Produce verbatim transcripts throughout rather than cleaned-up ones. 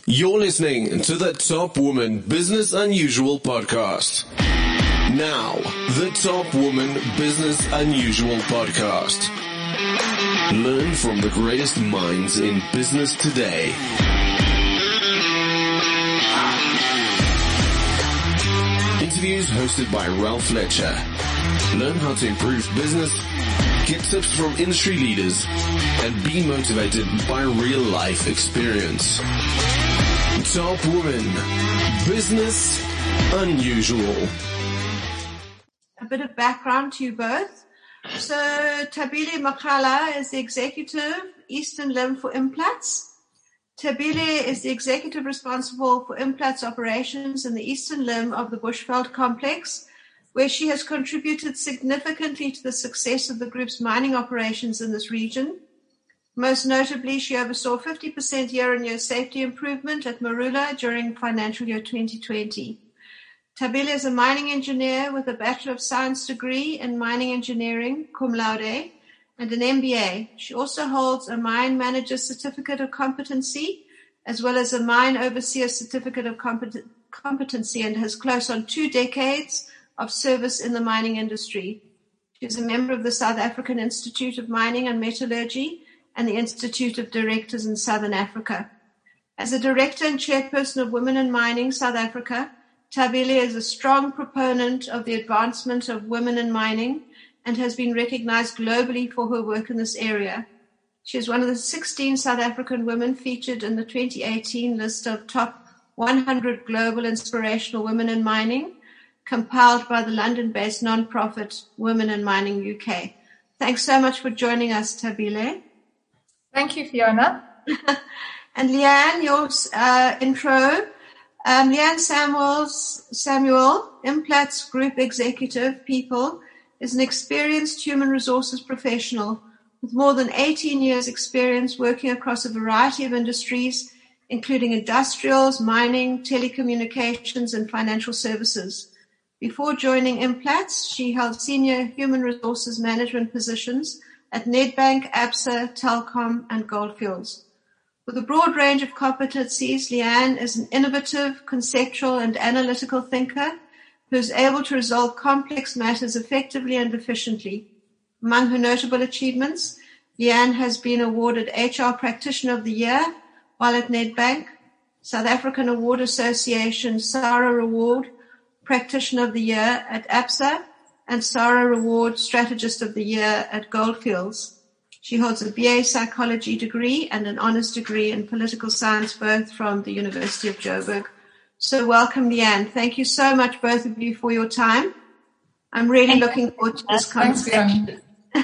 You're listening to the Top Woman Business Unusual podcast. Now, the Top Woman Business Unusual podcast. Learn from the greatest minds in business today. Interviews hosted by Ralph Fletcher. Learn how to improve business, get tips from industry leaders, and be motivated by real-life experience. Top Woman Business Unusual. A bit of background to you both. So Thabile Makgala is the executive Eastern Limb for Implats. Thabile is the executive responsible for Implats operations in the Eastern Limb of the Bushveld complex, where she has contributed significantly to the success of the group's mining operations in this region. Most notably, she oversaw fifty percent year-on-year safety improvement at Marula during financial year twenty twenty. Thabile is a mining engineer with a Bachelor of Science degree in Mining Engineering, cum laude, and an M B A. She also holds a Mine Manager Certificate of Competency, as well as a Mine Overseer Certificate of Compet- Competency, and has close on two decades of service in the mining industry. She is a member of the South African Institute of Mining and Metallurgy and the Institute of Directors in Southern Africa. As a director and chairperson of Women in Mining South Africa, Thabile is a strong proponent of the advancement of women in mining and has been recognized globally for her work in this area. She is one of the sixteen South African women featured in the twenty eighteen list of top one hundred global inspirational women in mining, compiled by the London-based non-profit Women in Mining U K. Thanks so much for joining us, Thabile. Thank you, Fiona. And Leanne, your uh, intro. Um, Leanne Samuels, Samuel, Implats Group Executive People, is an experienced human resources professional with more than eighteen years experience working across a variety of industries, including industrials, mining, telecommunications, and financial services. Before joining Implats, she held senior human resources management positions at Nedbank, Absa, Telkom, and Goldfields. With a broad range of competencies, Leanne is an innovative, conceptual, and analytical thinker who is able to resolve complex matters effectively and efficiently. Among her notable achievements, Leanne has been awarded H R Practitioner of the Year while at Nedbank, South African Award Association SARA Award Practitioner of the Year at Absa, and SARA Award Strategist of the Year at Goldfields. She holds a B A Psychology degree and an honors degree in Political Science, both from the University of Joburg. So welcome, Leanne. Thank you so much, both of you, for your time. I'm really Thank looking forward to this conversation.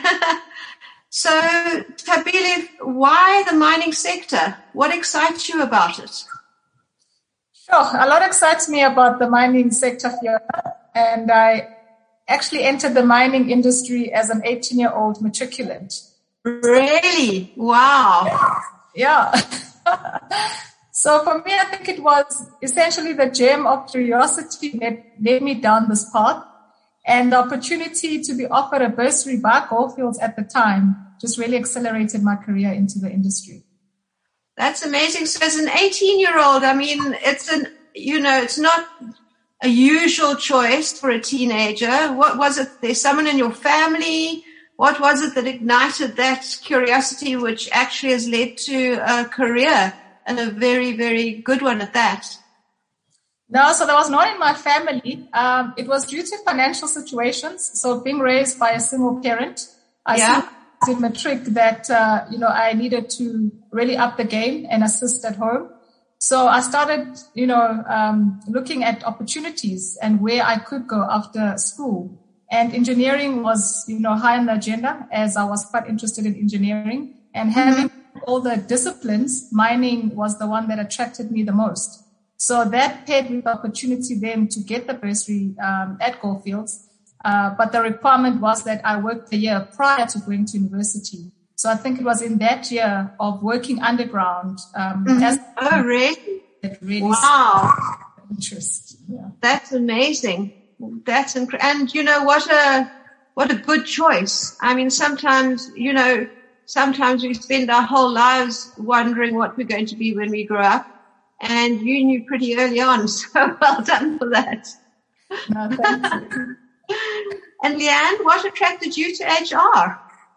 So, Thabile, why the mining sector? What excites you about it? Sure. A lot excites me about the mining sector, Fiona, and I actually entered the mining industry as an eighteen-year-old matriculant. Really? Wow. Yeah. So for me, I think it was essentially the gem of curiosity that led me down this path, and the opportunity to be offered a bursary by Goldfields at the time just really accelerated my career into the industry. That's amazing. So as an eighteen-year-old, I mean, it's an, you know, it's not a usual choice for a teenager. What was it? There's someone in your family? What was it that ignited that curiosity, which actually has led to a career, and a very, very good one at that? No, so there was no one in my family. Um, it was due to financial situations. So being raised by a single parent, I yeah. in matric that, uh, you know, I needed to really up the game and assist at home. So I started, you know, um, looking at opportunities and where I could go after school. And engineering was, you know, high on the agenda, as I was quite interested in engineering. And having mm-hmm. all the disciplines, mining was the one that attracted me the most. So that paired with the opportunity then to get the bursary um, at Goldfields. Uh, but the requirement was that I worked the year prior to going to university. So I think it was in that year of working underground. Um, mm-hmm. as oh, really? That really wow. interest. Yeah. That's amazing. That's inc- and you know what a what a good choice. I mean, sometimes you know sometimes we spend our whole lives wondering what we're going to be when we grow up, and you knew pretty early on, so well done for that. No, thank you. And Leanne, what attracted you to H R?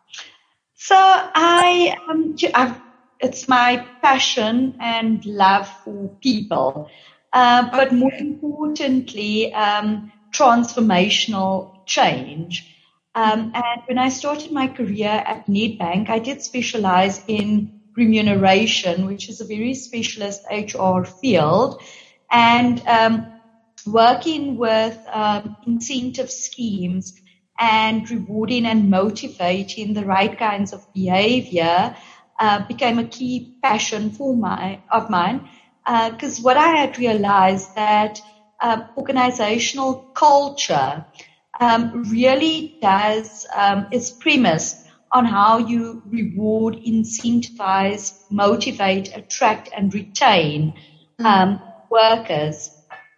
So I, um, I've, it's my passion and love for people, uh, but Okay. more importantly, um, transformational change. Um, and when I started my career at Nedbank, I did specialize in remuneration, which is a very specialist H R field, and um, working with um, incentive schemes and rewarding and motivating the right kinds of behavior uh, became a key passion for my of mine. Because uh, what I had realized that um, organizational culture um, really does um, is premised on how you reward, incentivize, motivate, attract, and retain um, mm. workers.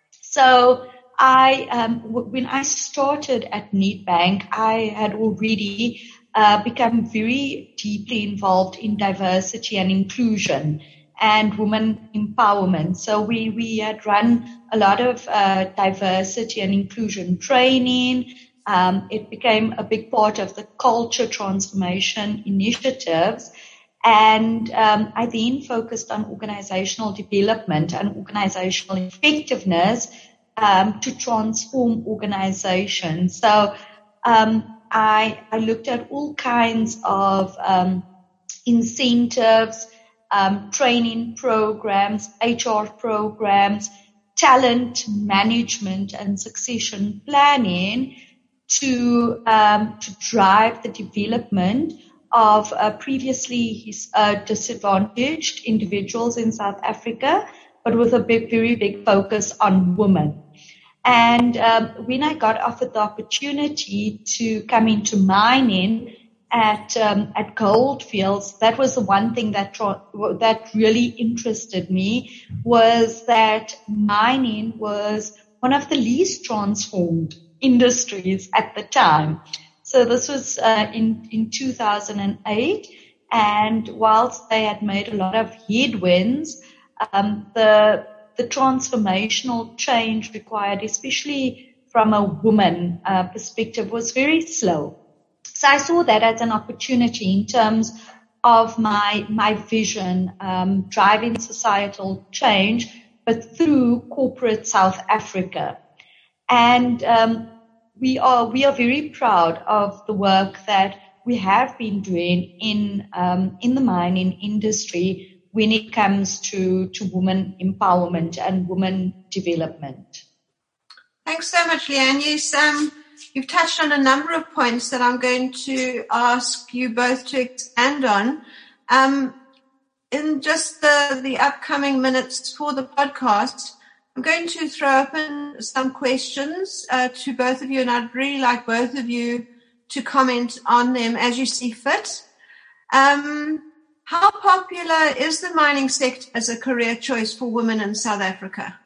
So I, um, w- when I started at Nedbank, I had already uh, become very deeply involved in diversity and inclusion and women empowerment. So we, we had run a lot of uh, diversity and inclusion training. Um, it became a big part of the culture transformation initiatives. And um, I then focused on organizational development and organizational effectiveness um, to transform organizations. So um, I, I looked at all kinds of um, incentives, um, training programs, H R programs, talent management, and succession planning to um, to drive the development of uh, previously uh, disadvantaged individuals in South Africa, but with a big, very big focus on women. And um, when I got offered the opportunity to come into mining at um, at Goldfields, that was the one thing that tra- that really interested me, was that mining was one of the least transformed industries at the time. So this was uh, in, in two thousand eight, and whilst they had made a lot of headwinds, um, the the transformational change required, especially from a woman uh, perspective, was very slow. So I saw that as an opportunity in terms of my my vision, um, driving societal change, but through corporate South Africa. And um, we are we are very proud of the work that we have been doing in um, in the mining industry when it comes to to women empowerment and women development. Thanks so much, Leanne. Yes, um, you've touched on a number of points that I'm going to ask you both to expand on. Um, in just the, the upcoming minutes for the podcast, I'm going to throw open some questions uh, to both of you, and I'd really like both of you to comment on them as you see fit. Um, how popular is the mining sector as a career choice for women in South Africa?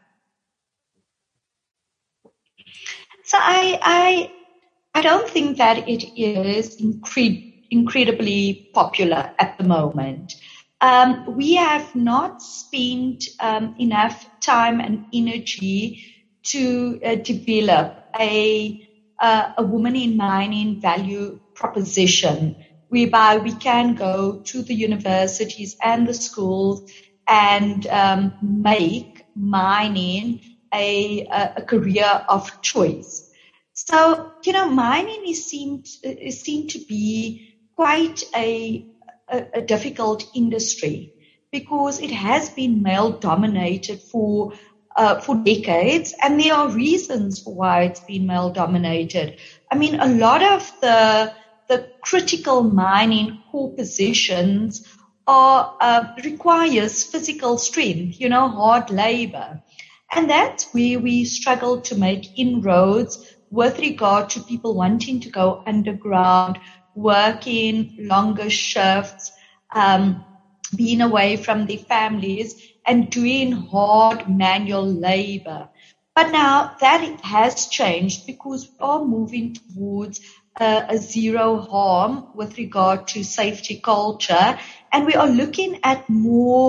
So I I, I don't think that it is incre- incredibly popular at the moment. Um, we have not spent um, enough time and energy to uh, develop a uh, a woman in mining value proposition, whereby we can go to the universities and the schools and um, make mining a, a career of choice. So, you know, mining is seen, is seen to be quite a A, a difficult industry because it has been male dominated for uh, for decades, and there are reasons for why it's been male dominated. I mean, a lot of the the critical mining core positions are uh, requires physical strength, you know, hard labor, and that's where we struggle to make inroads with regard to people wanting to go underground, working longer shifts, um, being away from their families and doing hard manual labor. But now that has changed because we are moving towards uh, a zero harm with regard to safety culture, and we are looking at more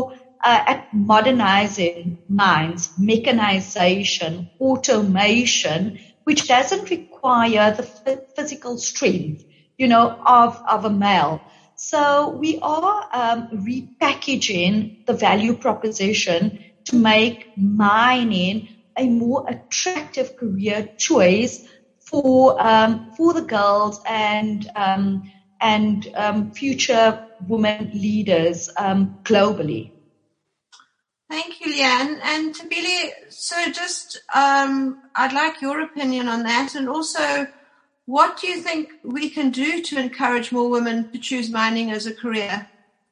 uh, at modernizing mines, mechanization, automation, which doesn't require the physical strength, you know, of, of a male. So we are um, repackaging the value proposition to make mining a more attractive career choice for um, for the girls and um, and um, future women leaders um, globally. Thank you, Leanne. And Thembile, so just um, I'd like your opinion on that, and also what do you think we can do to encourage more women to choose mining as a career?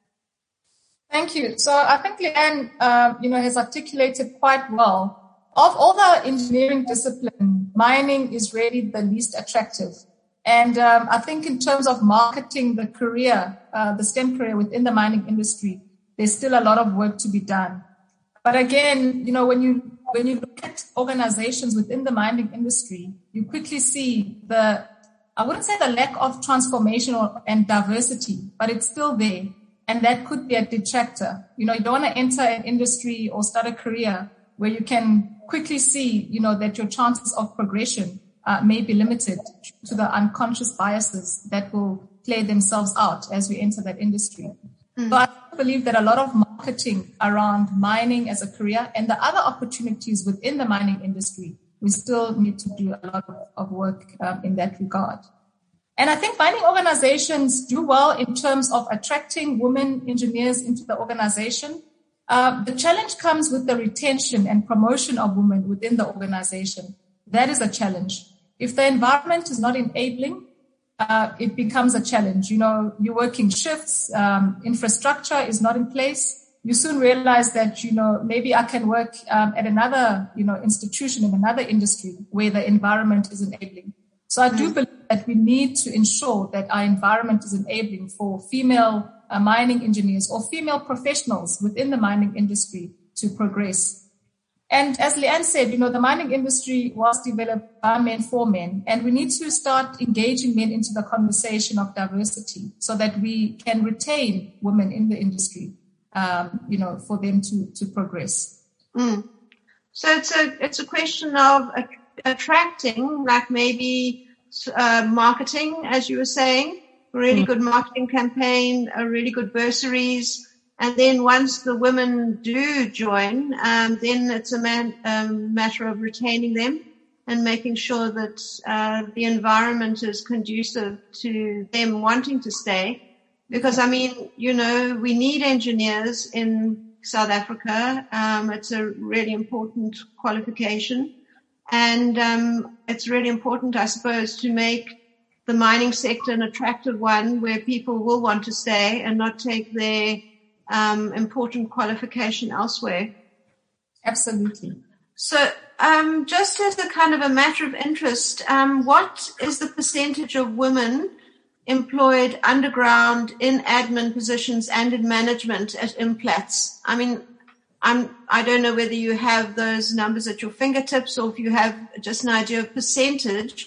Thank you. So I think Leanne, uh, you know, has articulated quite well. Of all the engineering discipline, mining is really the least attractive. And um, I think in terms of marketing the career, uh, the STEM career within the mining industry, there's still a lot of work to be done. But again, you know, when you when you look at organizations within the mining industry, you quickly see the, I wouldn't say the lack of transformation or, and diversity, but it's still there. And that could be a detractor. You know, you don't want to enter an industry or start a career where you can quickly see, you know, that your chances of progression uh, may be limited to the unconscious biases that will play themselves out as we enter that industry. Mm. So I believe that a lot of marketing around mining as a career and the other opportunities within the mining industry, we still need to do a lot of, of work um, in that regard. And I think mining organizations do well in terms of attracting women engineers into the organization. Uh, the challenge comes with the retention and promotion of women within the organization. That is a challenge. If the environment is not enabling, uh, it becomes a challenge. You know, you're working shifts, um, infrastructure is not in place. You soon realize that, you know, maybe I can work um, at another, you know, institution in another industry where the environment is enabling. So I do believe that we need to ensure that our environment is enabling for female uh, mining engineers or female professionals within the mining industry to progress. And as Leanne said, you know, the mining industry was developed by men for men, and we need to start engaging men into the conversation of diversity so that we can retain women in the industry, um, you know, for them to, to progress. Mm. So it's a, it's a question of a, attracting, like maybe uh, marketing, as you were saying, a really mm. good marketing campaign, a really good bursaries. And then once the women do join, um, then it's a man, um, matter of retaining them and making sure that uh, the environment is conducive to them wanting to stay. Because, I mean, you know, we need engineers in South Africa. Um, it's a really important qualification. And um, it's really important, I suppose, to make the mining sector an attractive one where people will want to stay and not take their um, important qualification elsewhere. Absolutely. So um, just as a kind of a matter of interest, um, what is the percentage of women employed underground in admin positions and in management at Implats? I mean, I'm, I don't know whether you have those numbers at your fingertips or if you have just an idea of percentage.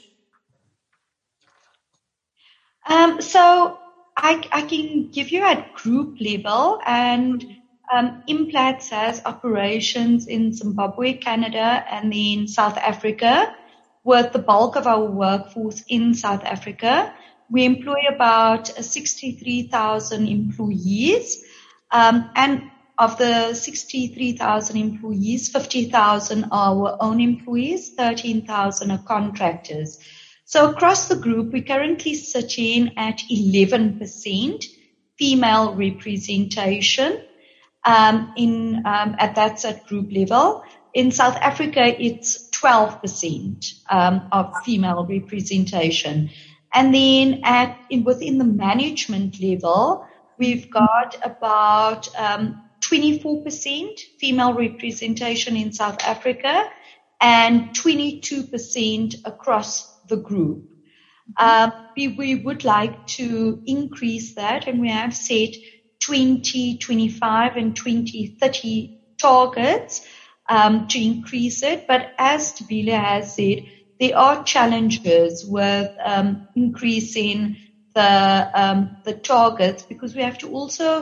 Um, so I, I can give you at group level, and um, Implats has operations in Zimbabwe, Canada, and then South Africa, with the bulk of our workforce in South Africa. We employ about sixty-three thousand employees, um, and of the sixty-three thousand employees, fifty thousand are our own employees, thirteen thousand are contractors. So across the group, we're currently sitting at eleven percent female representation, um, in, um, at that's at group level. In South Africa, it's twelve percent, um, of female representation. And then at, in, within the management level, we've got about, um, twenty-four percent female representation in South Africa and twenty-two percent across the group. Uh, we, we would like to increase that, and we have set twenty twenty-five and twenty thirty targets um, to increase it. But as Thembile has said, there are challenges with um, increasing the um, the targets, because we have to also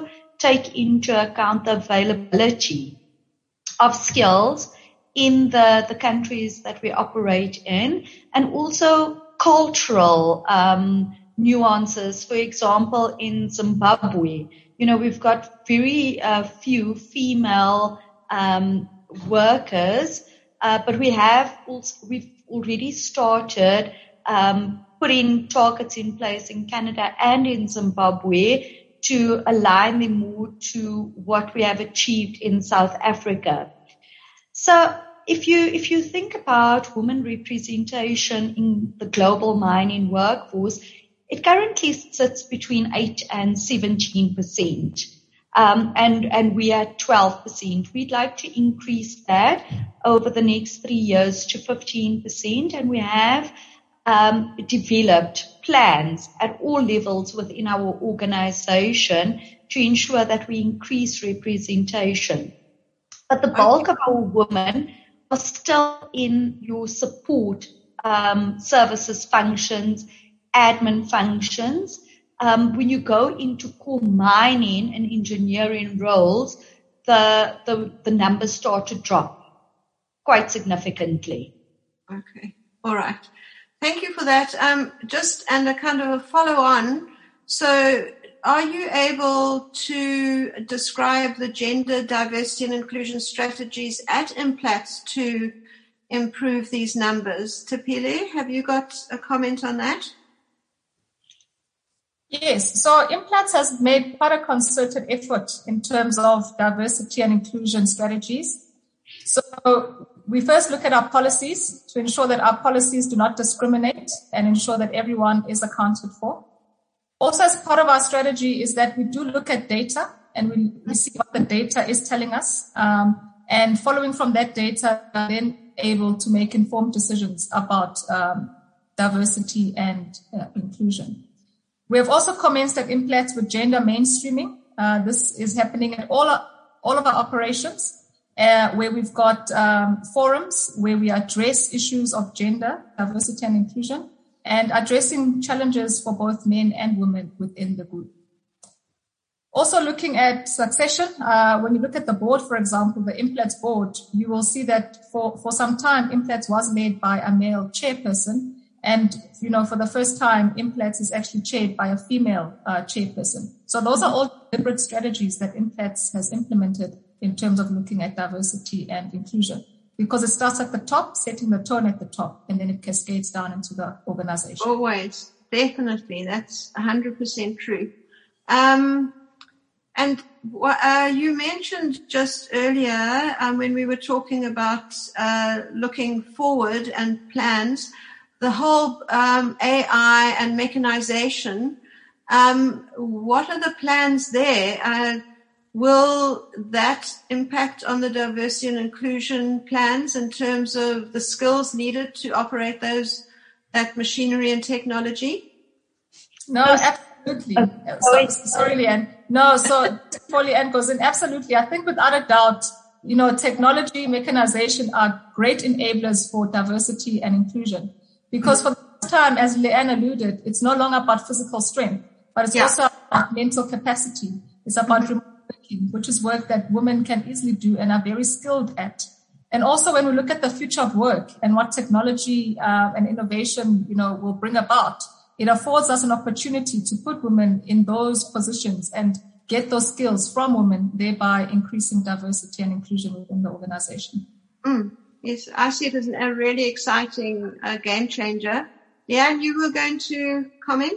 take into account the availability of skills in the, the countries that we operate in, and also cultural um, nuances. For example, in Zimbabwe, you know, we've got very uh, few female um, workers, uh, but we have also, we've already started um, putting targets in place in Canada and in Zimbabwe to align them more to what we have achieved in South Africa. So if you if you think about women representation in the global mining workforce, it currently sits between eight and seventeen percent. Um, and, and we are twelve percent. We'd like to increase that over the next three years to fifteen percent. And we have um, developed plans at all levels within our organization to ensure that we increase representation. But the bulk of our women are still in your support um, services functions, admin functions. Um, when you go into core mining and engineering roles, the, the the numbers start to drop quite significantly. Okay, all right. Thank you for that. Um, just and a kind of a follow-on. So, are you able to describe the gender diversity and inclusion strategies at Implats to improve these numbers? Tapile, have you got a comment on that? Yes, so Implats has made quite a concerted effort in terms of diversity and inclusion strategies. So we first look at our policies to ensure that our policies do not discriminate and ensure that everyone is accounted for. Also, as part of our strategy is that we do look at data and we, we see what the data is telling us. Um, and following from that data, we are then able to make informed decisions about um, diversity and uh, inclusion. We have also commenced at Implats with gender mainstreaming. Uh, this is happening at all, our, all of our operations, uh, where we've got um, forums where we address issues of gender, diversity and inclusion, and addressing challenges for both men and women within the group. Also looking at succession, uh, when you look at the board, for example, the Implats board, you will see that for, for some time, Implats was led by a male chairperson. And, you know, for the first time, Implats is actually chaired by a female uh, chairperson. So those are all deliberate strategies that Implats has implemented in terms of looking at diversity and inclusion. Because it starts at the top, setting the tone at the top, and then it cascades down into the organization. Always, definitely. That's one hundred percent true. Um, and uh, you mentioned just earlier um, when we were talking about uh, looking forward and plans, the whole um, A I and mechanization. Um, what are the plans there? Uh, will that impact on the diversity and inclusion plans in terms of the skills needed to operate those that machinery and technology? No, absolutely. Uh, so, sorry, Leanne. No, so before Leanne goes in, absolutely. I think without a doubt, you know, technology, mechanization are great enablers for diversity and inclusion. Because for the first time, as Leanne alluded, it's no longer about physical strength, but it's yeah. also about mental capacity. It's about mm-hmm. remote working, which is work that women can easily do and are very skilled at. And also when we look at the future of work and what technology uh, and innovation, you know, will bring about, it affords us an opportunity to put women in those positions and get those skills from women, thereby increasing diversity and inclusion within the organization. Mm. Yes, I see it as a really exciting uh, game changer. Leanne, you were going to comment?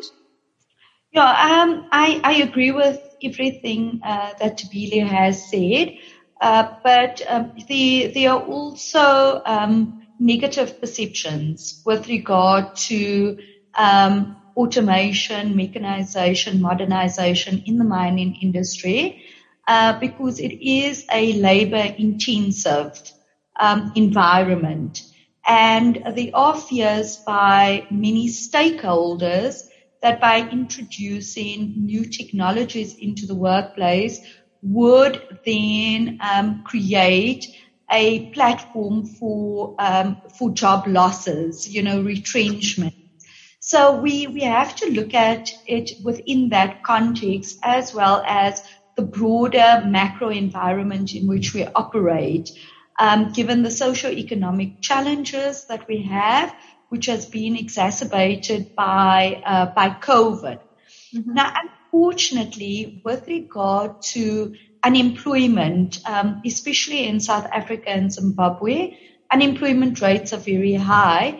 Yeah, um, I, I agree with everything uh, that Tabile has said, uh, but um, the, there are also um, negative perceptions with regard to um, automation, mechanization, modernization in the mining industry, uh, because it is a labor-intensive Um, environment. And there are fears by many stakeholders that by introducing new technologies into the workplace would then um, create a platform for um, for job losses, you know, retrenchment. So we, we have to look at it within that context as well as the broader macro environment in which we operate, um, given the socio-economic challenges that we have, which has been exacerbated by uh, by COVID. Mm-hmm. Now, unfortunately, with regard to unemployment, um, especially in South Africa and Zimbabwe, unemployment rates are very high,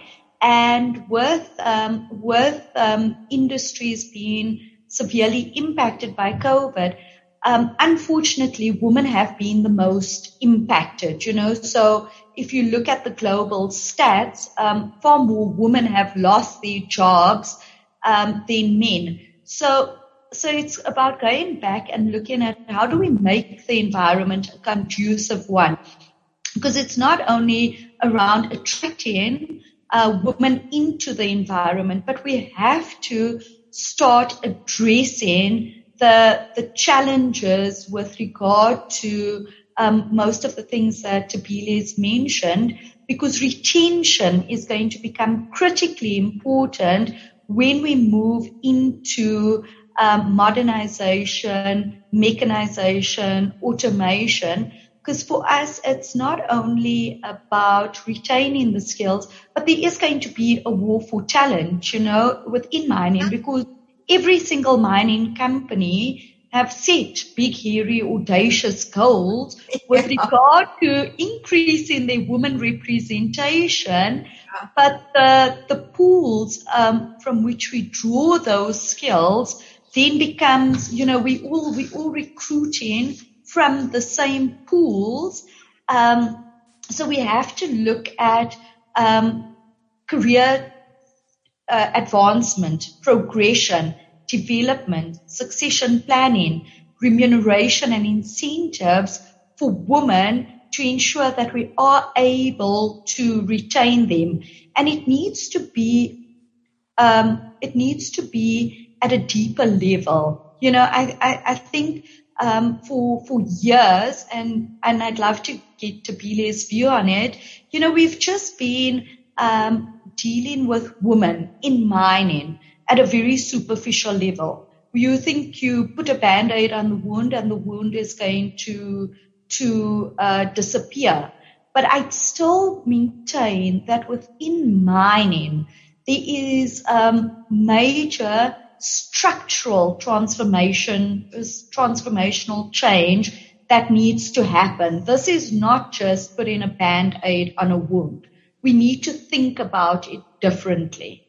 and with um, with um, industries being severely impacted by COVID, um, unfortunately, women have been the most impacted. You know, so if you look at the global stats, um, far more women have lost their jobs um, than men. So. So it's about going back and looking at how do we make the environment a conducive one? Because it's not only around attracting uh, women into the environment, but we have to start addressing the the challenges with regard to um, most of the things that Thapile has mentioned, because retention is going to become critically important when we move into Um, modernization, mechanization, automation, because for us, it's not only about retaining the skills, but there is going to be a war for talent, you know, within mining, because every single mining company have set big, hairy, audacious goals with regard to increasing their women representation. But the, the pools um, from which we draw those skills then becomes, you know, we all we all recruiting from the same pools. Um, so we have to look at um, career uh, advancement, progression, development, succession planning, remuneration, and incentives for women to ensure that we are able to retain them. And it needs to be, um, it needs to be at a deeper level. You know, I, I, I think, um, for, for years, and, and I'd love to get Thapile's view on it. You know, we've just been, um, dealing with women in mining at a very superficial level. You think you put a Band-Aid on the wound and the wound is going to, to, uh, disappear. But I still maintain that within mining, there is, um, major structural transformation, transformational change that needs to happen. This is not just putting a Band-Aid on a wound. We need to think about it differently.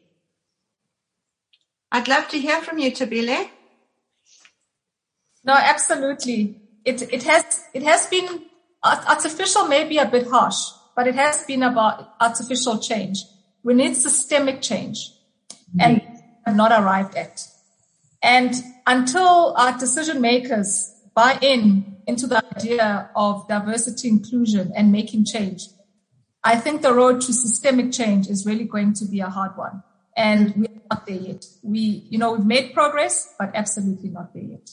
I'd love to hear from you, Thabile. No, absolutely. It it has it has been artificial, maybe a bit harsh, but it has been about artificial change. We need systemic change, mm-hmm. and have not arrived at. And until our decision makers buy in into the idea of diversity, inclusion, and making change, I think the road to systemic change is really going to be a hard one. And we're not there yet. We, you know, we've made progress, but absolutely not there yet.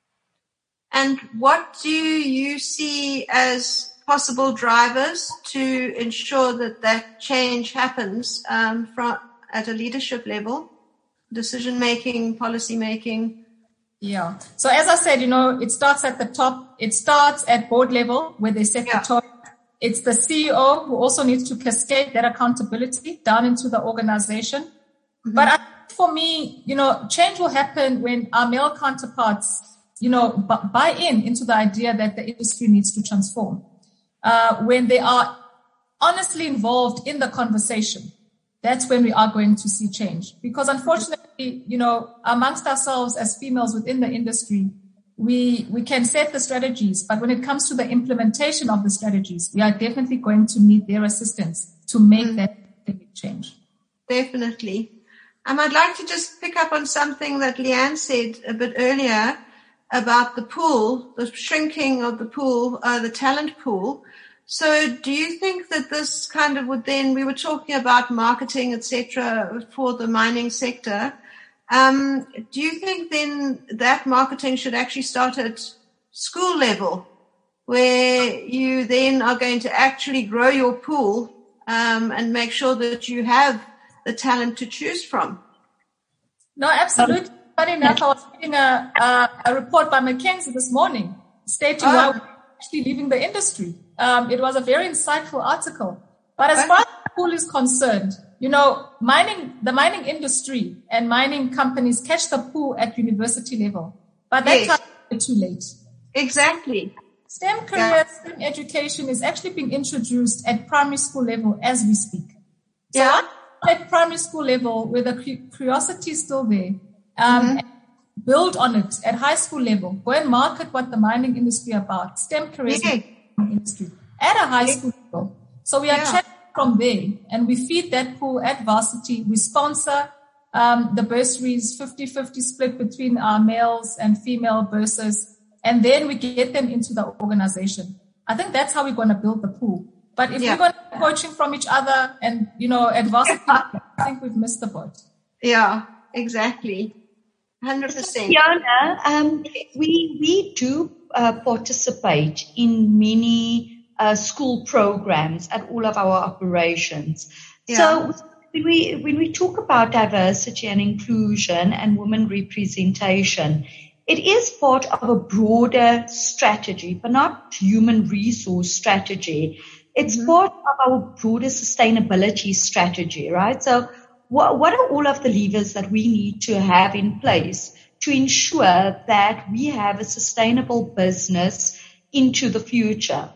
And what do you see as possible drivers to ensure that that change happens um, from at a leadership level? Decision making, policy making. Yeah. So as I said, you know, it starts at the top. It starts at board level where they set yeah. the tone. It's the C E O who also needs to cascade that accountability down into the organization. Mm-hmm. But I, for me, you know, change will happen when our male counterparts, you know, b- buy in into the idea that the industry needs to transform. Uh, when they are honestly involved in the conversation, that's when we are going to see change. Because unfortunately, you know, amongst ourselves as females within the industry, we we can set the strategies, but when it comes to the implementation of the strategies, we are definitely going to need their assistance to make mm. that big change. Definitely. Um, I'd like to just pick up on something that Leanne said a bit earlier about the pool, the shrinking of the pool, uh, the talent pool. So do you think that this kind of would then, we were talking about marketing, et cetera, for the mining sector. Um, do you think then that marketing should actually start at school level, where you then are going to actually grow your pool um, and make sure that you have the talent to choose from? No, absolutely. funny enough, I was reading a, a, a report by McKinsey this morning stating Oh. why we're actually leaving the industry. Um, it was a very insightful article. But as far as the pool is concerned, you know, mining, the mining industry and mining companies catch the pool at university level. But that Yes. time it's too late. Exactly. STEM career, STEM education is actually being introduced at primary school level as we speak. So Yeah. at primary school level, where the cu- curiosity is still there, um, Mm-hmm. and build on it at high school level. Go and market what the mining industry about, STEM careers Yeah. in the mining industry at a high Yeah. school level. So we are Yeah. chatting from there, and we feed that pool at varsity. We sponsor um, the bursaries, fifty-fifty split between our males and female bursars, and then we get them into the organization. I think that's how we're going to build the pool. But if Yeah. we're going to be coaching from each other and, you know, at varsity, I think we've missed the boat. Yeah, exactly. one hundred percent. Fiona, um, we we do uh, participate in many uh, school programs at all of our operations. Yeah. So when we when we talk about diversity and inclusion and women representation, it is part of a broader strategy, but not human resource strategy. It's Mm-hmm. part of our broader sustainability strategy, right? So what, what are all of the levers that we need to have in place to ensure that we have a sustainable business into the future?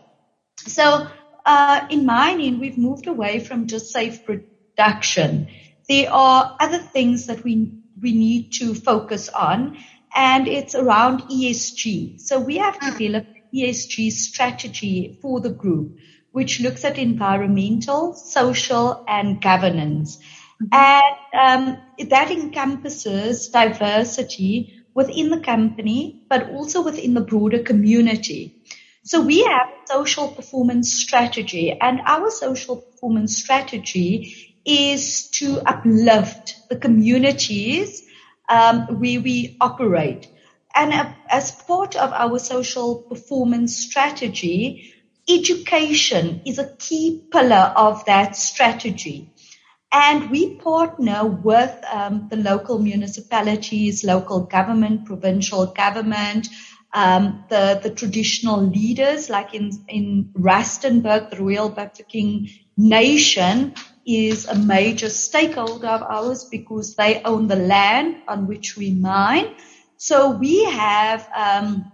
So uh, in mining, we've moved away from just safe production. There are other things that we we need to focus on, and it's around E S G. So we have developed an E S G strategy for the group, which looks at environmental, social, and governance. And um, that encompasses diversity within the company, but also within the broader community. So we have a social performance strategy, and our social performance strategy is to uplift the communities um, where we operate. And uh, as part of our social performance strategy, education is a key pillar of that strategy. And we partner with um, the local municipalities, local government, provincial government, um, the, the traditional leaders, like in, in Rustenburg, the Royal Bafokeng Nation is a major stakeholder of ours because they own the land on which we mine. So we have um,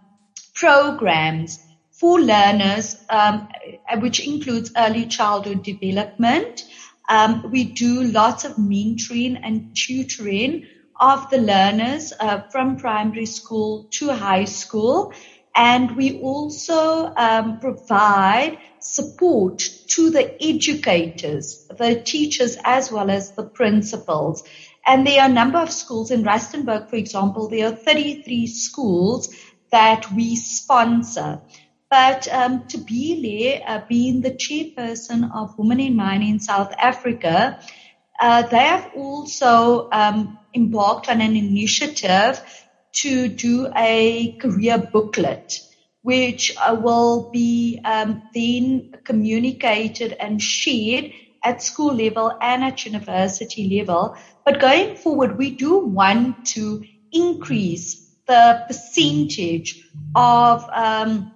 programs for learners, um, which includes early childhood development. Um, we do lots of mentoring and tutoring of the learners uh, from primary school to high school. And we also um, provide support to the educators, the teachers, as well as the principals. And there are a number of schools in Rustenburg, for example, there are thirty-three schools that we sponsor. But um, Tabile, uh, being the chairperson of Women in Mining in South Africa, uh, they have also um, embarked on an initiative to do a career booklet, which uh, will be um, then communicated and shared at school level and at university level. But going forward, we do want to increase the percentage of um,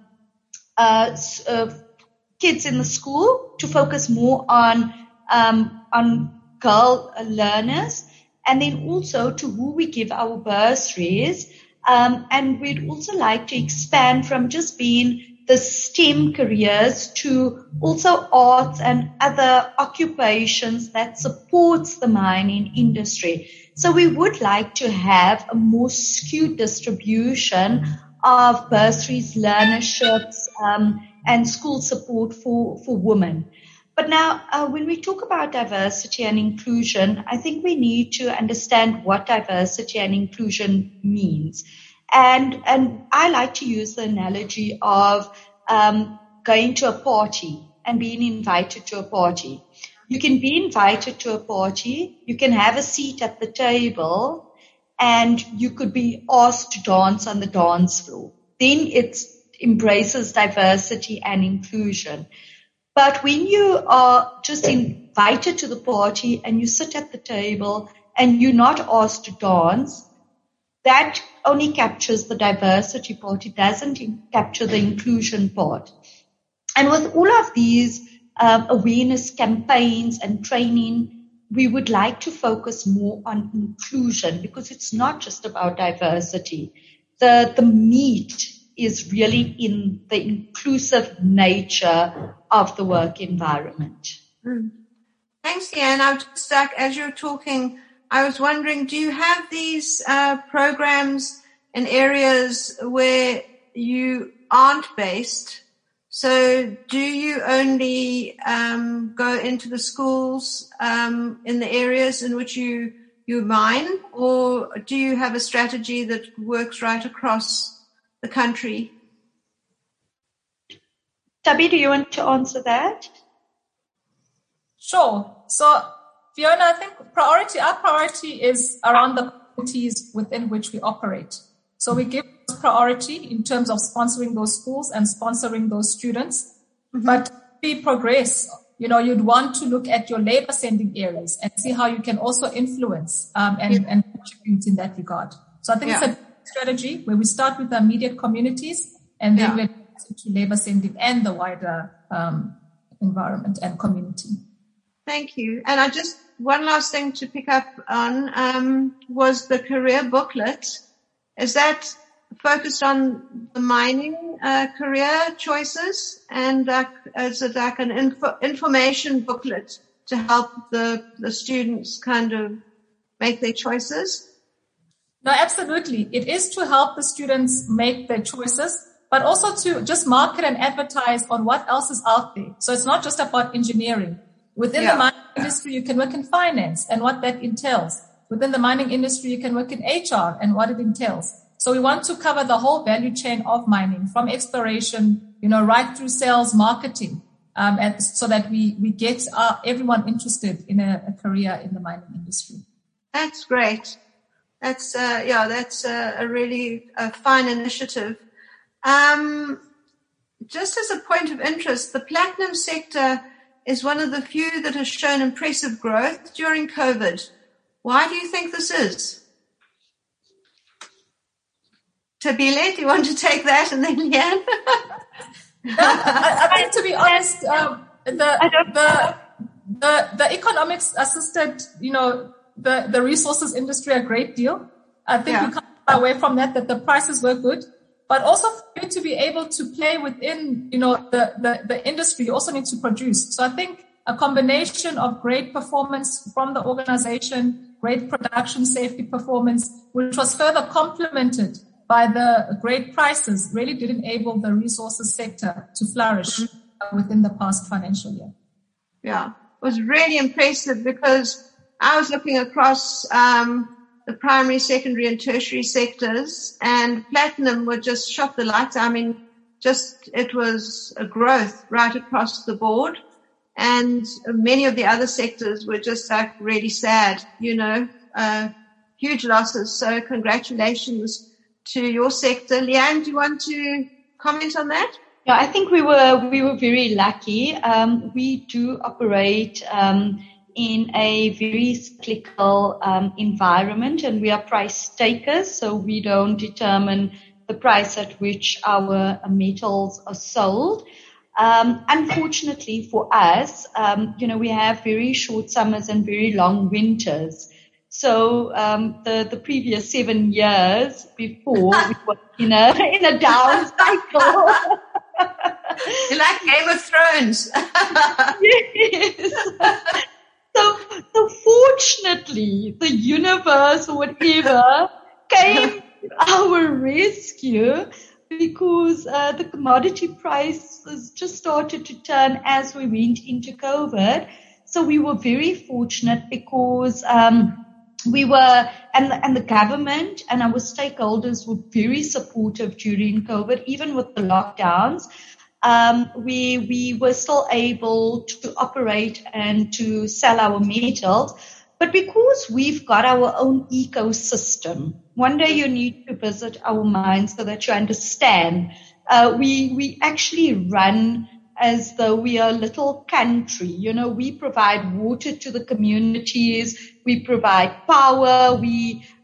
uh, uh, kids in the school to focus more on um, on girl learners, and then also to who we give our bursaries. Um, and we'd also like to expand from just being the STEM careers to also arts and other occupations that supports the mining industry. So we would like to have a more skewed distribution of bursaries, learnerships, um, and school support for, for women. But now, uh, when we talk about diversity and inclusion, I think we need to understand what diversity and inclusion means. And, and I like to use the analogy of um, going to a party and being invited to a party. You can be invited to a party, you can have a seat at the table, and you could be asked to dance on the dance floor. Then it embraces diversity and inclusion. But when you are just invited to the party and you sit at the table and you're not asked to dance, that only captures the diversity part. It doesn't capture the inclusion part. And with all of these um, awareness campaigns and training, we would like to focus more on inclusion, because it's not just about diversity. The, the meat is really in the inclusive nature of the work environment. Mm. Thanks, Leanne. I was just stuck as you were talking. I was wondering, do you have these uh, programs in areas where you aren't based? So do you only um, go into the schools um, in the areas in which you, you mine, or do you have a strategy that works right across the country? Tabby, do you want to answer that? Sure. So, Fiona, I think priority, our priority is around the communities within which we operate. So we give priority in terms of sponsoring those schools and sponsoring those students. Mm-hmm. But we progress, you know, you'd want to look at your labor sending areas and see how you can also influence um, and, yeah. and contribute in that regard. So I think yeah. it's a strategy where we start with the immediate communities and then yeah. we get to labor sending and the wider um, environment and community. Thank you. And I just, one last thing to pick up on um, was the career booklet. Is that focused on the mining uh, career choices? And uh, is it like an info, information booklet to help the, the students kind of make their choices? No, absolutely. It is to help the students make their choices, but also to just market and advertise on what else is out there. So it's not just about engineering. Within yeah. the mining industry, you can work in finance and what that entails. Within the mining industry, you can work in H R and what it entails. So we want to cover the whole value chain of mining, from exploration, you know, right through sales, marketing, um, and so that we, we get uh, everyone interested in a, a career in the mining industry. That's great. That's, uh, yeah, that's a, a really uh, fine initiative. Um, just as a point of interest, the platinum sector is one of the few that has shown impressive growth during COVID. Why do you think this is? Tabile, do you want to take that, and then Leanne? no, I, I think, to be honest, um, the, the the the economics assisted, you know, the, the resources industry a great deal. I think yeah. we can't get away from that, that the prices were good. But also for you to be able to play within, you know, the, the, the industry, you also need to produce. So I think a combination of great performance from the organization, great production safety performance, which was further complemented by the great prices, really did enable the resources sector to flourish mm-hmm. within the past financial year. Yeah, it was really impressive, because I was looking across um, the primary, secondary, and tertiary sectors, and platinum would just shot the lights. I mean, just it was a growth right across the board, and many of the other sectors were just like really sad, you know, uh, huge losses. So congratulations to your sector. Leanne, do you want to comment on that? Yeah, I think we were we were very lucky. Um, we do operate um, in a very cyclical um, environment, and we are price takers, so we don't determine the price at which our metals are sold. Um, unfortunately for us, um, you know, we have very short summers and very long winters. So um, the the previous seven years before we were in a in a down cycle. You're like Game of Thrones. Yes. So, so fortunately, the universe or whatever came to our rescue, because uh, the commodity prices just started to turn as we went into COVID. So we were very fortunate, because um, we were, and the, and the government and our stakeholders were very supportive during COVID, even with the lockdowns. Um, we, we were still able to operate and to sell our metals, but because we've got our own ecosystem, one day you need to visit our mines so that you understand. Uh, we, we actually run as though we are a little country. You know, we provide water to the communities. We provide power. We,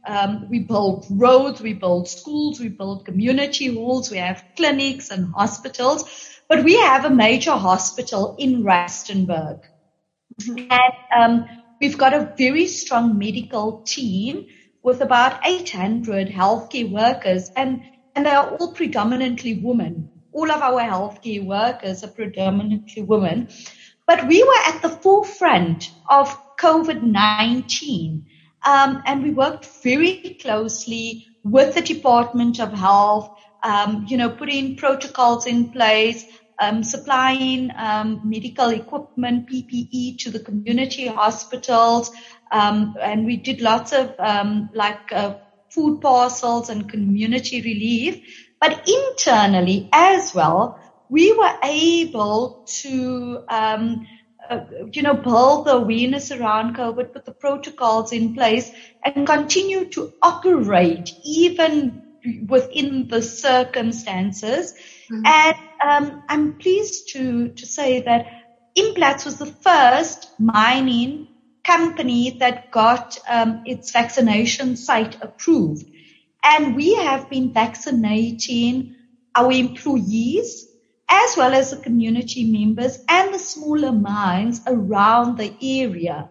um, we build roads, we build schools, we build community halls, we have clinics and hospitals. But we have a major hospital in Rustenburg. Mm-hmm. And um, we've got a very strong medical team with about eight hundred healthcare workers, and, and they are all predominantly women. All of our healthcare workers are predominantly women. But we were at the forefront of COVID nineteen, um, and we worked very closely with the Department of Health, um, you know, putting protocols in place, um, supplying um, medical equipment, P P E to the community hospitals, um, and we did lots of um, like uh, food parcels and community relief. But internally as well, we were able to, um, uh, you know, build the awareness around COVID, put the protocols in place, and continue to operate even within the circumstances. Mm-hmm. And um, I'm pleased to to say that Implats was the first mining company that got um, its vaccination site approved. And we have been vaccinating our employees as well as the community members and the smaller mines around the area.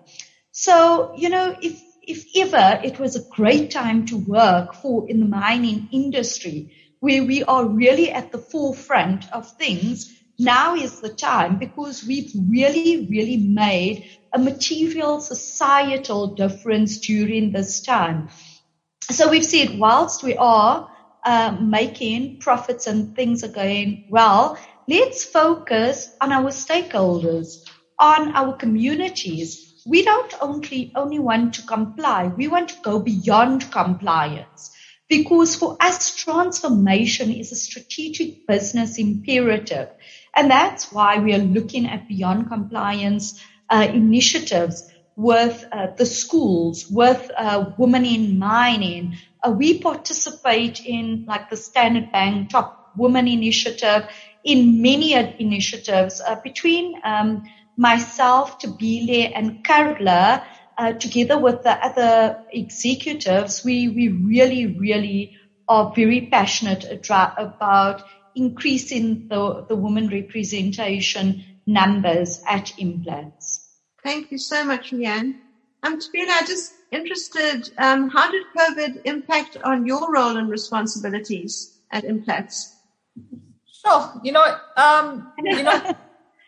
So, you know, if, if ever it was a great time to work for in the mining industry, where we are really at the forefront of things, now is the time, because we've really, really made a material societal difference during this time. So we've said, whilst we are uh, making profits and things are going well, let's focus on our stakeholders, on our communities. We don't only, only want to comply, we want to go beyond compliance. Because for us, transformation is a strategic business imperative. And that's why we are looking at beyond compliance uh, initiatives with uh, the schools, with uh, women in mining. Uh, we participate in like the Standard Bank Top Women Initiative, in many initiatives uh, between um, myself, Tabile, and Carla. Uh, together with the other executives, we, we really, really are very passionate about increasing the, the women representation numbers at Implats. Thank you so much, Leanne. Um, Tabile, I'm just interested, um, how did COVID impact on your role and responsibilities at Implats? Sure. You know, um, you know,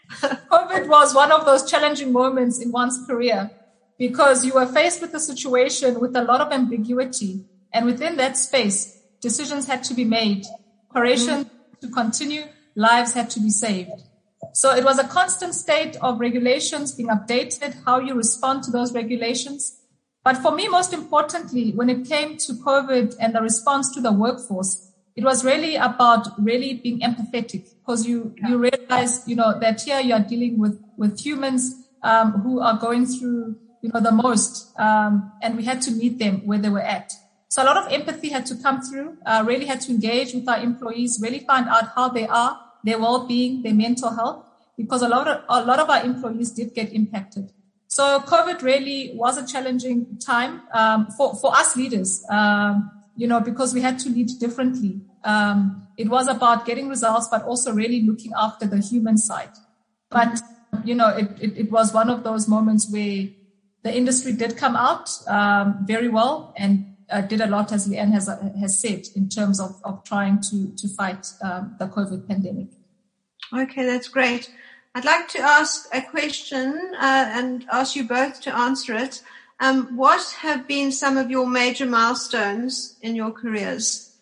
COVID was one of those challenging moments in one's career, because you were faced with a situation with a lot of ambiguity. And within that space, decisions had to be made. Operations mm-hmm. to continue, lives had to be saved. So it was a constant state of regulations being updated, how you respond to those regulations. But for me, most importantly, when it came to COVID and the response to the workforce, it was really about really being empathetic, because you, yeah. you realize, you know, that here you are dealing with, with humans um, who are going through you know, the most, um, and we had to meet them where they were at. So a lot of empathy had to come through, uh, really had to engage with our employees, really find out how they are, their well-being, their mental health, because a lot of, a lot of our employees did get impacted. So COVID really was a challenging time, um, for, for us leaders, um, you know, because we had to lead differently. Um, it was about getting results, but also really looking after the human side. But, you know, it, it, it was one of those moments where the industry did come out um, very well and uh, did a lot, as Leanne has uh, has said, in terms of, of trying to to fight um, the COVID pandemic. Okay, that's great. I'd like to ask a question uh, and ask you both to answer it. Um, what have been some of your major milestones in your careers?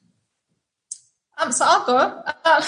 Um, so I'll go.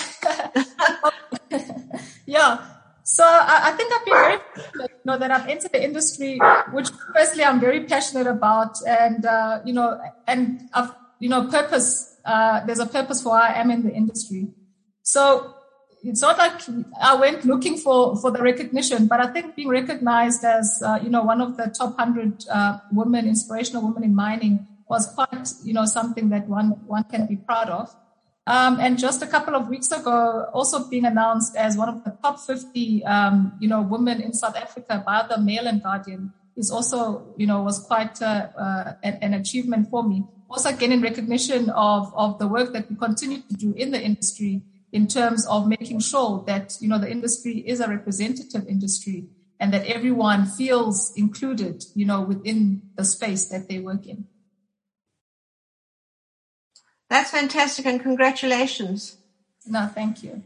Uh, yeah. So I, I think I've been very fortunate, you know, that I've entered the industry, which firstly I'm very passionate about, and uh, you know, and I've, you know, purpose. Uh, there's a purpose for why I am in the industry. So it's not like I went looking for for the recognition, but I think being recognized as uh, you know one of the top hundred uh, women, inspirational women in mining, was quite you know something that one one can be proud of. Um, and just a couple of weeks ago, also being announced as one of the top fifty, um, you know, women in South Africa by the Mail and Guardian, is also, you know, was quite uh, uh, an, an achievement for me. Also, again, in recognition of, of the work that we continue to do in the industry in terms of making sure that, you know, the industry is a representative industry and that everyone feels included, you know, within the space that they work in. That's fantastic, and congratulations. No, thank you.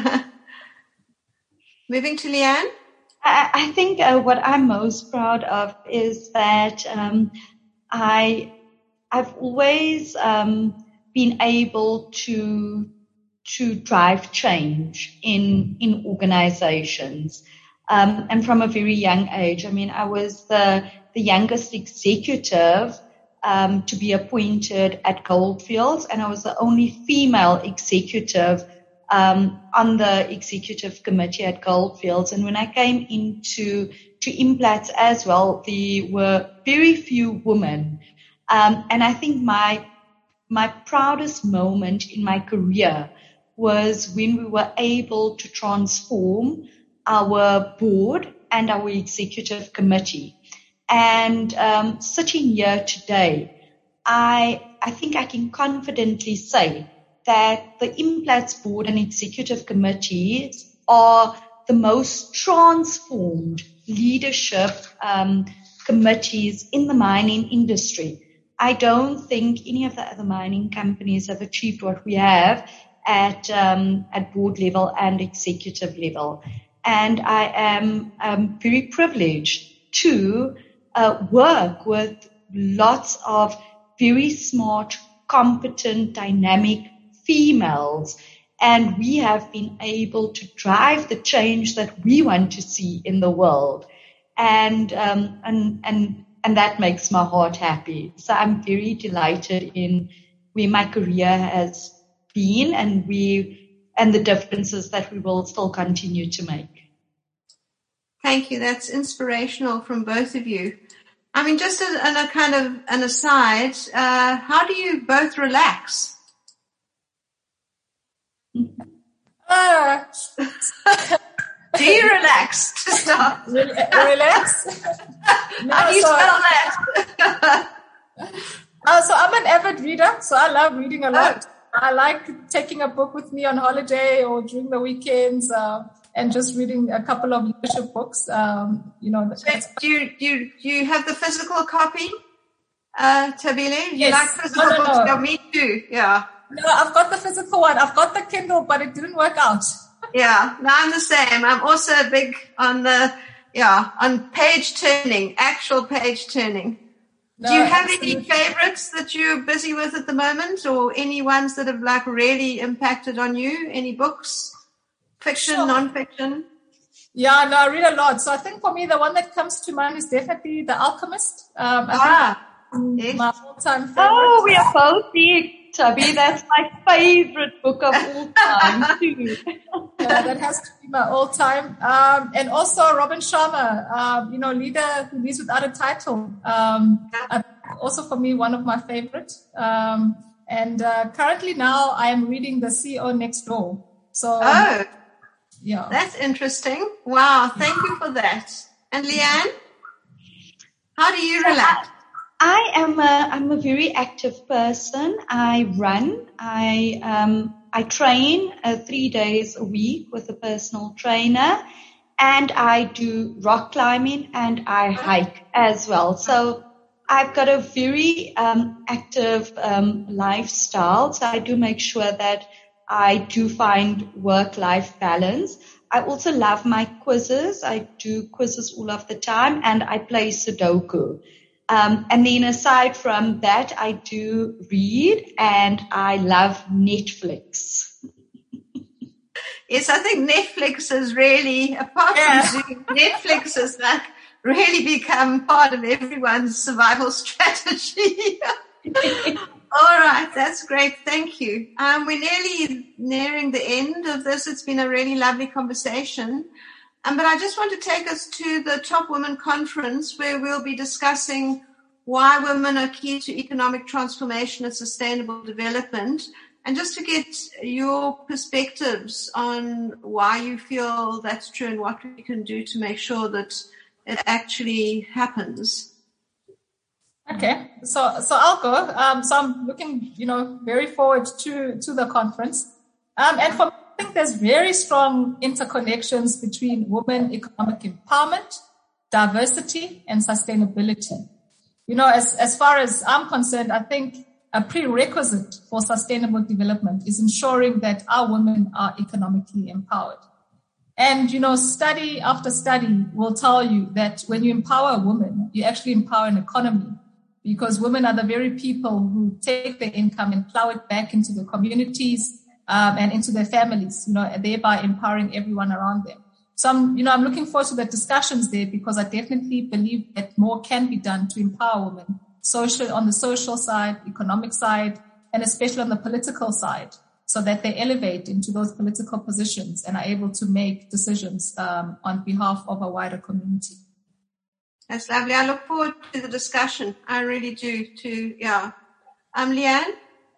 Moving to Leanne. I, I think uh, what I'm most proud of is that um, I, I've always um, been able to to drive change in in organizations, um, and from a very young age. I mean, I was the the youngest executive um, to be appointed at Gold Fields, and I was the only female executive um, on the executive committee at Gold Fields. And when I came into to Implats as well, there were very few women, um, and I think my my proudest moment in my career was when we were able to transform our board and our executive committee. And um, sitting here today, I I think I can confidently say that the Implats board and executive committees are the most transformed leadership um, committees in the mining industry. I don't think any of the other mining companies have achieved what we have at um, at board level and executive level. And I am um, very privileged to uh, work with lots of very smart, competent, dynamic females. And we have been able to drive the change that we want to see in the world. And um, and and and that makes my heart happy. So I'm very delighted in where my career has been, and we and the differences that we will still continue to make. Thank you. That's inspirational from both of you. I mean, just as an, a kind of an aside, uh, how do you both relax? Uh, do you relax to start? Re- relax? No, how do you so, spell that? uh, so I'm an avid reader, so I love reading a lot. Oh. I like taking a book with me on holiday or during the weekends, uh, and just reading a couple of leadership books. Um, you know, so do you do you, do you have the physical copy, uh, Thabile? You yes. like physical no, no, books? No. Yeah, me too. Yeah. No, I've got the physical one. I've got the Kindle, but it didn't work out. Yeah, no, I'm the same. I'm also big on the yeah on page turning, actual page turning. No, Do you have absolutely. any favorites that you're busy with at the moment, or any ones that have like really impacted on you? Any books, fiction, sure. non-fiction? Yeah, no, I read a lot. So I think for me, the one that comes to mind is definitely The Alchemist. Um, I ah, think yes. my all-time favorite. Oh, we are both big, Tubby. That's my favorite book of all time too. Yeah, that has to be my all-time. Um, and also Robin Sharma, um, you know, leader who leads without a title. Um, uh, also for me, one of my favorite. Um, and uh, currently now I am reading The C E O Next Door. So, oh, yeah, that's interesting. Wow, thank you for that. And Leanne, how do you relax? I am a I'm a very active person. I run. I um. I train uh, three days a week with a personal trainer, and I do rock climbing and I hike as well. So I've got a very um, active um, lifestyle. So I do make sure that I do find work-life balance. I also love my quizzes. I do quizzes all of the time, and I play Sudoku. Um, and then aside from that, I do read and I love Netflix. Yes, I think Netflix has really, apart yeah. from Zoom, Netflix has like really become part of everyone's survival strategy. All right, that's great. Thank you. Um, we're nearly nearing the end of this. It's been a really lovely conversation. Um, but I just want to take us to the Top Women Conference, where we'll be discussing why women are key to economic transformation and sustainable development, and just to get your perspectives on why you feel that's true and what we can do to make sure that it actually happens. Okay, so so I'll go. Um, so I'm looking, you know, very forward to to the conference. Um, and for me, I think there's very strong interconnections between women economic empowerment, diversity, and sustainability. You know, as as far as I'm concerned, I think a prerequisite for sustainable development is ensuring that our women are economically empowered. And, you know, study after study will tell you that when you empower a woman, you actually empower an economy, because women are the very people who take their income and plow it back into the communities um, and into their families, you know, thereby empowering everyone around them. So, I'm, you know, I'm looking forward to the discussions there, because I definitely believe that more can be done to empower women, social on the social side, economic side, and especially on the political side, so that they elevate into those political positions and are able to make decisions um, on behalf of a wider community. That's lovely. I look forward to the discussion. I really do too. Yeah. Um, Leanne?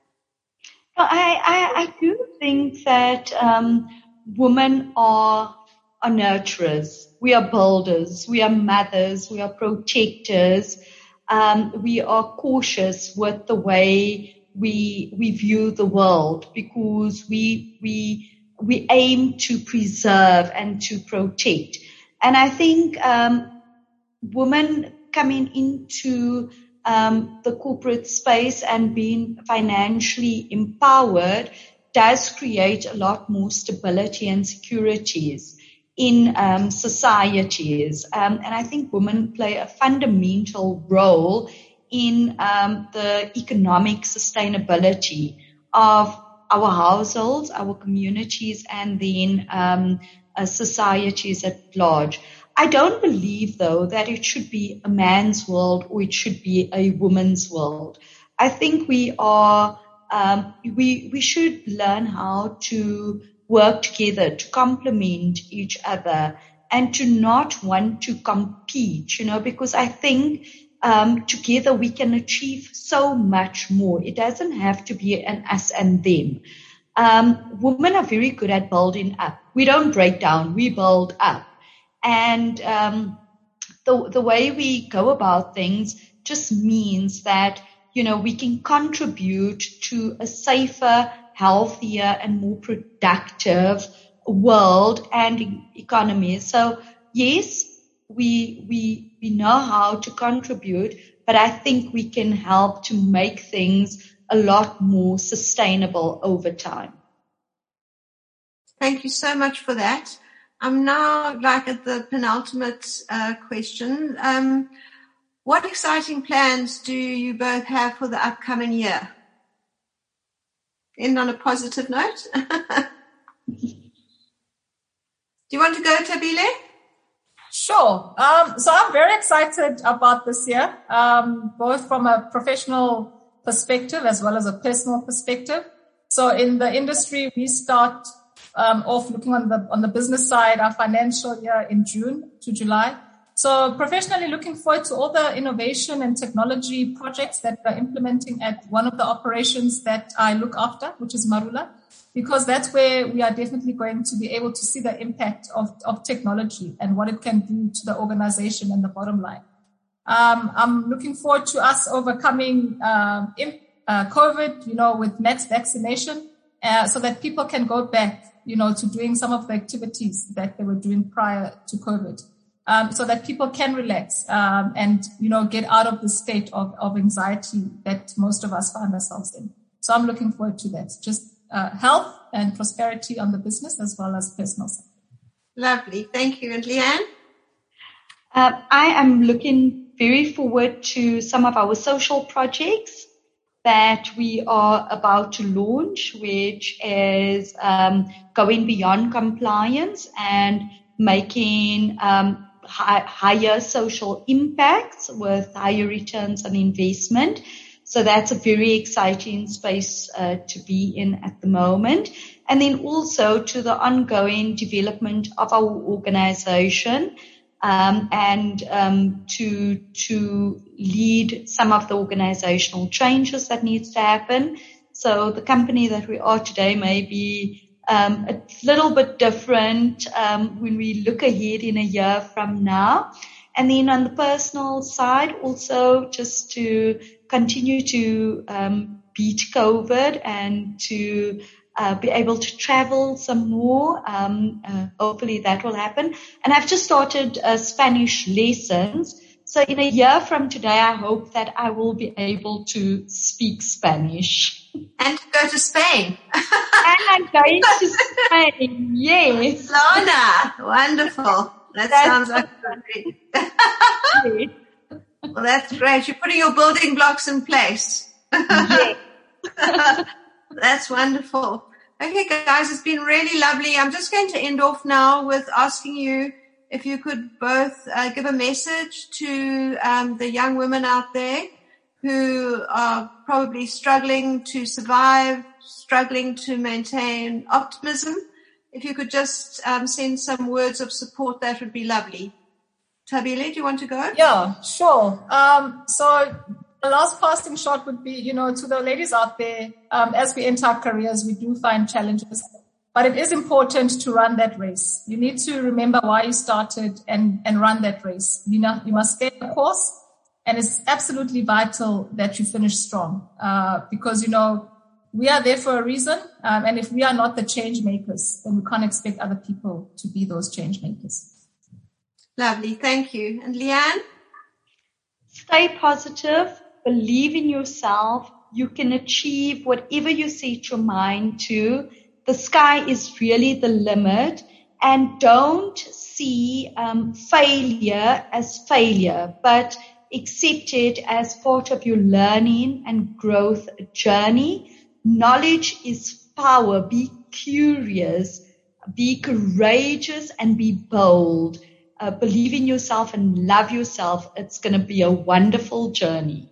Well, I, I, I do think that um, women are, are nurturers. We are builders. We are mothers. We are protectors. Um, we are cautious with the way we we view the world, because we we we aim to preserve and to protect. And I think um, women coming into um, the corporate space and being financially empowered does create a lot more stability and securities in um, societies. Um, and I think women play a fundamental role in um, the economic sustainability of our households, our communities, and then um, uh, societies at large. I don't believe, though, that it should be a man's world or it should be a woman's world. I think we are um, we we should learn how to work together, to complement each other, and to not want to compete, you know, because I think Um, together we can achieve so much more. It doesn't have to be an us and them. Um, women are very good at building up. We don't break down, we build up. And um, the, the way we go about things just means that, you know, we can contribute to a safer, healthier, and more productive world and economy. So, yes, we we we know how to contribute, but I think we can help to make things a lot more sustainable over time. Thank you so much for that. I'm now like at the penultimate uh, question. Um, what exciting plans do you both have for the upcoming year? End on a positive note. Do you want to go, Thabile? Sure. Um, so I'm very excited about this year, um, both from a professional perspective as well as a personal perspective. So in the industry, we start um, off looking on the on the business side, our financial year in June to July. So professionally, looking forward to all the innovation and technology projects that we're implementing at one of the operations that I look after, which is Marula, because that's where we are definitely going to be able to see the impact of, of technology and what it can do to the organization and the bottom line. Um, I'm looking forward to us overcoming um, in, uh, COVID, you know, with mass vaccination, uh, so that people can go back, you know, to doing some of the activities that they were doing prior to COVID, um, so that people can relax um, and, you know, get out of the state of, of anxiety that most of us find ourselves in. So I'm looking forward to that. Just Uh, health and prosperity on the business as well as personal side. Lovely. Thank you. And Leanne? Uh, I am looking very forward to some of our social projects that we are about to launch, which is um, going beyond compliance and making um, hi- higher social impacts with higher returns on investment. So that's a very exciting space uh, to be in at the moment. And then also to the ongoing development of our organization um, and um, to to lead some of the organizational changes that needs to happen. So the company that we are today may be um, a little bit different um, when we look ahead in a year from now. And then on the personal side, also just to continue to um, beat COVID and to uh, be able to travel some more. Um, uh, hopefully that will happen. And I've just started uh, Spanish lessons. So in a year from today, I hope that I will be able to speak Spanish. And go to Spain. And I'm going to Spain, yes. Lorna, wonderful. That That's sounds like great. Well, that's great. You're putting your building blocks in place. Yes. That's wonderful. Okay, guys, it's been really lovely. I'm just going to end off now with asking you if you could both uh, give a message to um, the young women out there who are probably struggling to survive, struggling to maintain optimism. If you could just um, send some words of support, that would be lovely. Thabile, do you want to go? Yeah, sure. Um, so the last passing shot would be, you know, to the ladies out there, um, as we enter our careers, we do find challenges, but it is important to run that race. You need to remember why you started and, and run that race. You know, you must stay the course, and it's absolutely vital that you finish strong, uh, because, you know, we are there for a reason. Um, and if we are not the change makers, then we can't expect other people to be those change makers. Lovely. Thank you. And Leanne? Stay positive. Believe in yourself. You can achieve whatever you set your mind to. The sky is really the limit. And don't see um, failure as failure, but accept it as part of your learning and growth journey. Knowledge is power. Be curious, be courageous, and be bold. Uh, believe in yourself and love yourself. It's going to be a wonderful journey.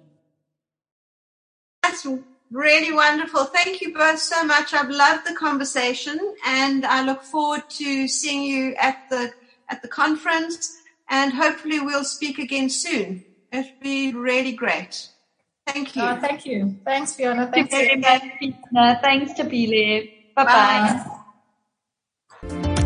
That's really wonderful. Thank you both so much. I've loved the conversation, and I look forward to seeing you at the at the conference, and hopefully we'll speak again soon. It'll be really great. Thank you. Uh, thank you. Thanks, Fiona. Thanks, Thank you very much, Fiona. Thanks, Thabile. Bye-bye. Bye.